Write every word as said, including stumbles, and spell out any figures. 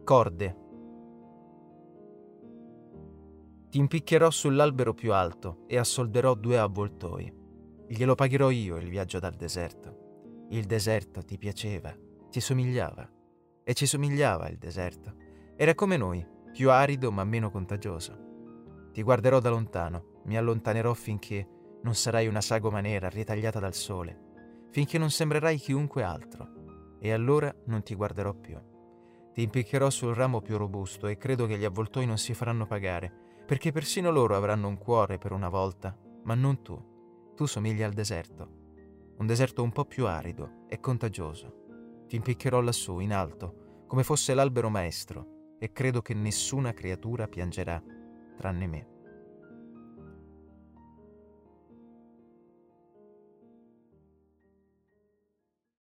Corde. Ti impiccherò sull'albero più alto e assolderò due avvoltoi. Glielo pagherò io il viaggio dal deserto. Il deserto ti piaceva, ti somigliava. E ci somigliava il deserto. Era come noi, più arido ma meno contagioso. Ti guarderò da lontano, mi allontanerò finché non sarai una sagoma nera ritagliata dal sole, finché non sembrerai chiunque altro, e allora non ti guarderò più. Ti impiccherò sul ramo più robusto e credo che gli avvoltoi non si faranno pagare, perché persino loro avranno un cuore per una volta, ma non tu. Tu somigli al deserto, un deserto un po' più arido e contagioso. Ti impiccherò lassù, in alto, come fosse l'albero maestro, e credo che nessuna creatura piangerà, tranne me.